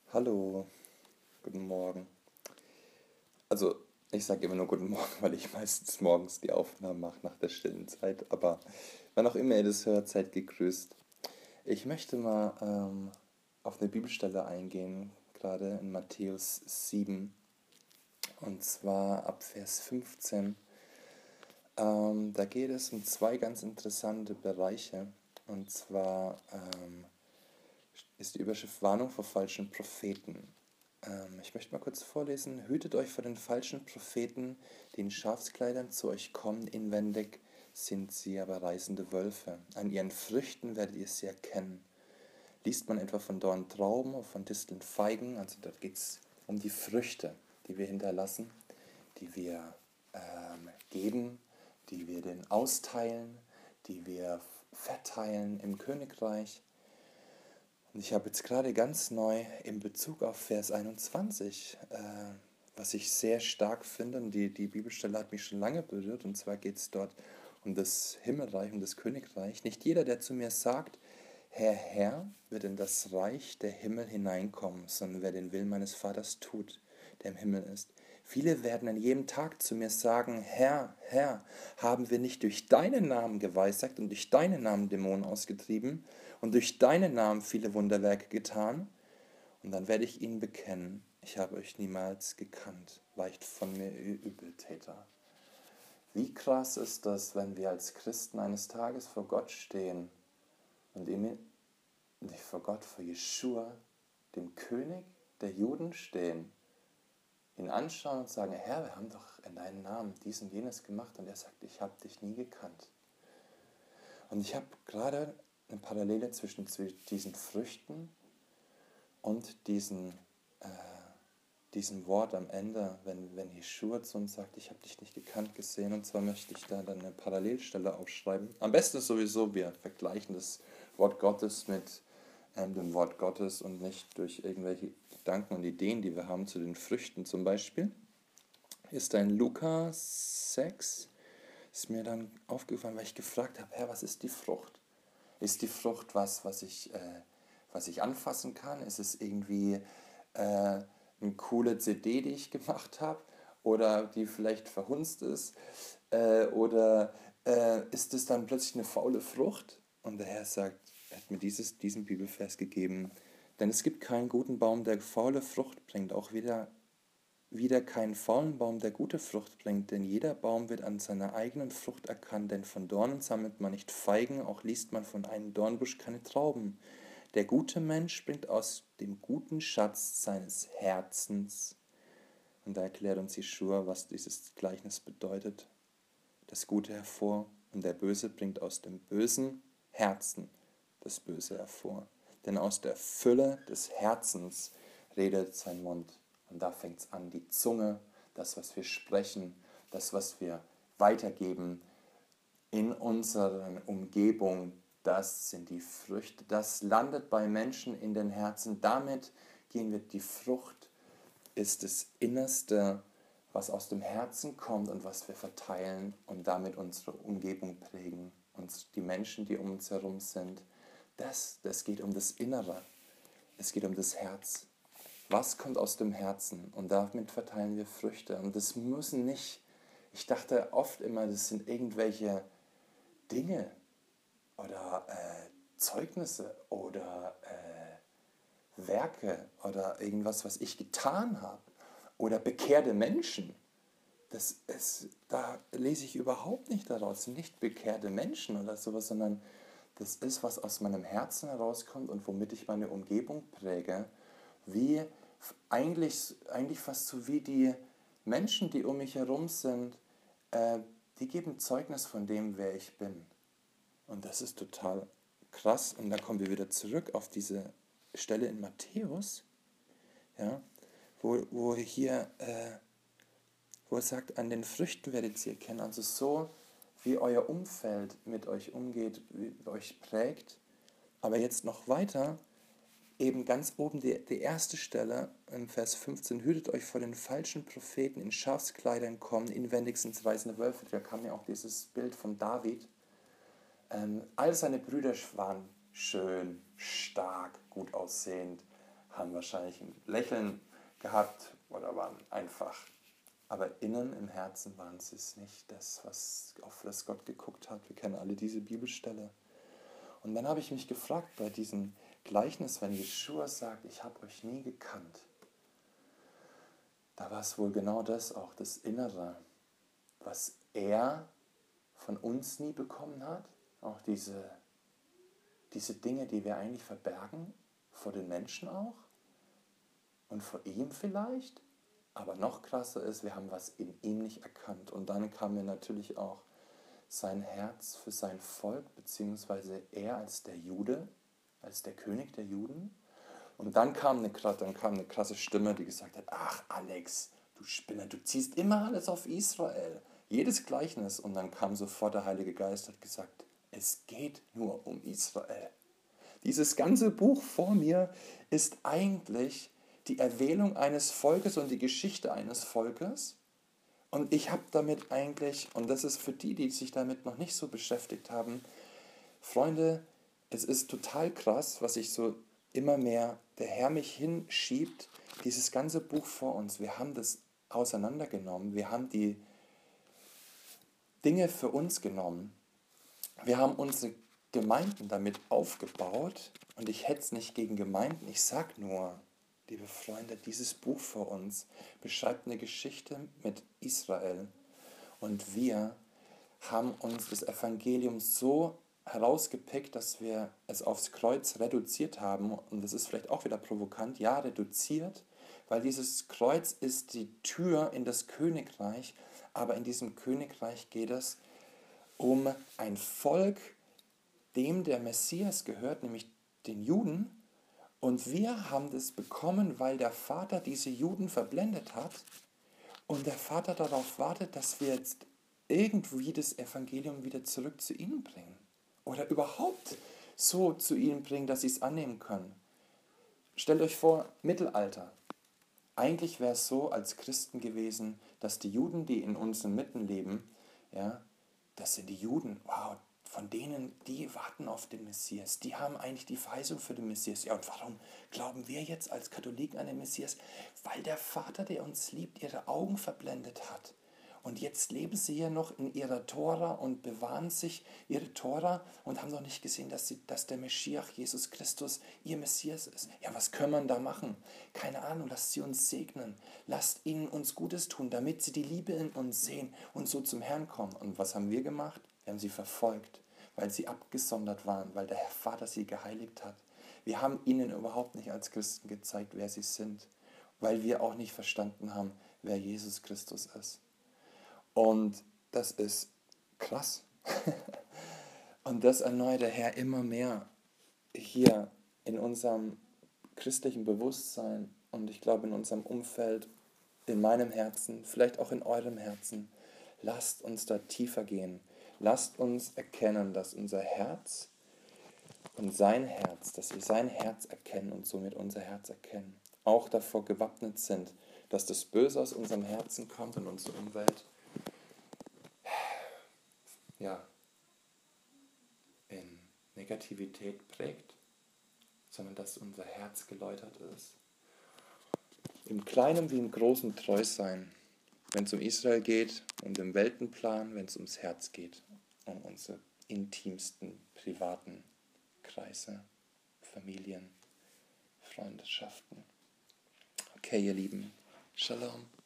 Hallo, guten Morgen. Also, ich sage immer nur guten Morgen, weil ich meistens morgens die Aufnahmen mache nach der stillen Zeit. Aber wann auch immer ihr das hört, seid gegrüßt. Ich möchte mal auf eine Bibelstelle eingehen, gerade in Matthäus 7, und zwar ab Vers 15. Da geht es um zwei ganz interessante Bereiche. Und zwar ist die Überschrift Warnung vor falschen Propheten. Ich möchte mal kurz vorlesen. Hütet euch vor den falschen Propheten, die in Schafskleidern zu euch kommen, inwendig sind sie aber reißende Wölfe. An ihren Früchten werdet ihr sie erkennen. Liest man etwa von Dornen Trauben oder von Disteln Feigen, also da geht es um die Früchte, die wir hinterlassen, die wir geben, die wir den austeilen, die wir verteilen im Königreich. Und ich habe jetzt gerade ganz neu in Bezug auf Vers 21, was ich sehr stark finde, und die Bibelstelle hat mich schon lange berührt, und zwar geht es dort um das Himmelreich, um das Königreich. Nicht jeder, der zu mir sagt, Herr, Herr, wird in das Reich der Himmel hineinkommen, sondern wer den Willen meines Vaters tut, der im Himmel ist. Viele werden an jedem Tag zu mir sagen, Herr, Herr, haben wir nicht durch deinen Namen geweissagt und durch deinen Namen Dämonen ausgetrieben und durch deinen Namen viele Wunderwerke getan? Und dann werde ich ihnen bekennen, ich habe euch niemals gekannt, weicht von mir, ihr Übeltäter. Wie krass ist das, wenn wir als Christen eines Tages vor Gott stehen und nicht vor Gott, vor Jeschua, dem König der Juden stehen, ihn anschauen und sagen, Herr, wir haben doch in deinem Namen dies und jenes gemacht, und er sagt, ich habe dich nie gekannt. Und ich habe gerade eine Parallele zwischen diesen Früchten und diesem Wort am Ende, wenn Jeschua zu uns sagt, ich habe dich nicht gekannt gesehen, und zwar möchte ich da dann eine Parallelstelle aufschreiben. Am besten ist sowieso, wir vergleichen das Wort Gottes mit dem Wort Gottes und nicht durch irgendwelche Gedanken und Ideen, die wir haben zu den Früchten zum Beispiel. Ist ein Lukas 6, ist mir dann aufgefallen, weil ich gefragt habe, Herr, was ist die Frucht? Ist die Frucht was ich anfassen kann? Ist es irgendwie eine coole CD, die ich gemacht habe? Oder die vielleicht verhunzt ist? Oder ist es dann plötzlich eine faule Frucht? Und der Herr sagt, er hat mir diesen Bibelvers gegeben, denn es gibt keinen guten Baum, der faule Frucht bringt, auch wieder keinen faulen Baum, der gute Frucht bringt, denn jeder Baum wird an seiner eigenen Frucht erkannt, denn von Dornen sammelt man nicht Feigen, auch liest man von einem Dornbusch keine Trauben. Der gute Mensch bringt aus dem guten Schatz seines Herzens, und da erklärt uns Jeschua, was dieses Gleichnis bedeutet, das Gute hervor, und der Böse bringt aus dem bösen Herzen das Böse hervor. Denn aus der Fülle des Herzens redet sein Mund. Und da fängt es an, die Zunge, das, was wir sprechen, das, was wir weitergeben in unserer Umgebung, das sind die Früchte. Das landet bei Menschen in den Herzen. Damit gehen wir, die Frucht ist das Innerste, was aus dem Herzen kommt und was wir verteilen und damit unsere Umgebung prägen. Und die Menschen, die um uns herum sind, das geht um das Innere. Es geht um das Herz. Was kommt aus dem Herzen? Und damit verteilen wir Früchte. Und das müssen nicht, ich dachte oft immer, das sind irgendwelche Dinge oder Zeugnisse oder Werke oder irgendwas, was ich getan habe oder bekehrte Menschen. Da lese ich überhaupt nicht daraus, nicht bekehrte Menschen oder sowas, sondern das ist, was aus meinem Herzen herauskommt und womit ich meine Umgebung präge, wie eigentlich fast so wie die Menschen, die um mich herum sind, die geben Zeugnis von dem, wer ich bin. Und das ist total krass. Und da kommen wir wieder zurück auf diese Stelle in Matthäus, ja, wo er sagt, an den Früchten werdet ihr erkennen. Also so, wie euer Umfeld mit euch umgeht, wie euch prägt. Aber jetzt noch weiter, eben ganz oben die erste Stelle, im Vers 15, hütet euch vor den falschen Propheten, in Schafskleidern kommen, inwendig sind reißende Wölfe. Da kam ja auch dieses Bild von David. All seine Brüder waren schön, stark, gut aussehend, haben wahrscheinlich ein Lächeln gehabt oder waren einfach, aber innen im Herzen waren sie es nicht, auf das Gott geguckt hat. Wir kennen alle diese Bibelstelle. Und dann habe ich mich gefragt bei diesem Gleichnis, wenn Jeschua sagt, ich habe euch nie gekannt, da war es wohl genau das auch, das Innere, was er von uns nie bekommen hat, auch diese Dinge, die wir eigentlich verbergen, vor den Menschen auch und vor ihm vielleicht, aber noch krasser ist, wir haben was in ihm nicht erkannt. Und dann kam mir natürlich auch sein Herz für sein Volk, beziehungsweise er als der Jude, als der König der Juden. Und dann kam eine krasse Stimme, die gesagt hat, ach Alex, du Spinner, du ziehst immer alles auf Israel, jedes Gleichnis. Und dann kam sofort der Heilige Geist und hat gesagt, es geht nur um Israel. Dieses ganze Buch vor mir ist eigentlich die Erwählung eines Volkes und die Geschichte eines Volkes. Und ich habe damit eigentlich, und das ist für die sich damit noch nicht so beschäftigt haben, Freunde, es ist total krass, was ich so immer mehr, der Herr mich hinschiebt, dieses ganze Buch vor uns. Wir haben das auseinandergenommen, wir haben die Dinge für uns genommen, wir haben unsere Gemeinden damit aufgebaut und ich hetze nicht gegen Gemeinden, ich sage nur, liebe Freunde, dieses Buch vor uns beschreibt eine Geschichte mit Israel und wir haben uns das Evangelium so herausgepickt, dass wir es aufs Kreuz reduziert haben und das ist vielleicht auch wieder provokant, ja, reduziert, weil dieses Kreuz ist die Tür in das Königreich, aber in diesem Königreich geht es um ein Volk, dem der Messias gehört, nämlich den Juden. Und wir haben das bekommen, weil der Vater diese Juden verblendet hat und der Vater darauf wartet, dass wir jetzt irgendwie das Evangelium wieder zurück zu ihnen bringen. Oder überhaupt so zu ihnen bringen, dass sie es annehmen können. Stellt euch vor, Mittelalter. Eigentlich wäre es so als Christen gewesen, dass die Juden, die in unseren Mitten leben, ja, das sind die Juden, wow, von denen, die warten auf den Messias. Die haben eigentlich die Verheißung für den Messias. Ja, und warum glauben wir jetzt als Katholiken an den Messias? Weil der Vater, der uns liebt, ihre Augen verblendet hat. Und jetzt leben sie hier noch in ihrer Tora und bewahren sich ihre Tora und haben noch nicht gesehen, dass der Meschiach, Jesus Christus, ihr Messias ist. Ja, was können wir da machen? Keine Ahnung, lasst sie uns segnen. Lasst ihnen uns Gutes tun, damit sie die Liebe in uns sehen und so zum Herrn kommen. Und was haben wir gemacht? Wir haben sie verfolgt, weil sie abgesondert waren, weil der Herr Vater sie geheiligt hat. Wir haben ihnen überhaupt nicht als Christen gezeigt, wer sie sind, weil wir auch nicht verstanden haben, wer Jesus Christus ist. Und das ist krass. Und das erneuert der Herr immer mehr hier in unserem christlichen Bewusstsein und ich glaube in unserem Umfeld, in meinem Herzen, vielleicht auch in eurem Herzen. Lasst uns da tiefer gehen. Lasst uns erkennen, dass unser Herz und sein Herz, dass wir sein Herz erkennen und somit unser Herz erkennen, auch davor gewappnet sind, dass das Böse aus unserem Herzen kommt und unsere Umwelt in Negativität prägt, sondern dass unser Herz geläutert ist. Im Kleinen wie im Großen treu sein, wenn es um Israel geht, um den Weltenplan, wenn es ums Herz geht, um unsere intimsten, privaten Kreise, Familien, Freundschaften. Okay, ihr Lieben, Shalom.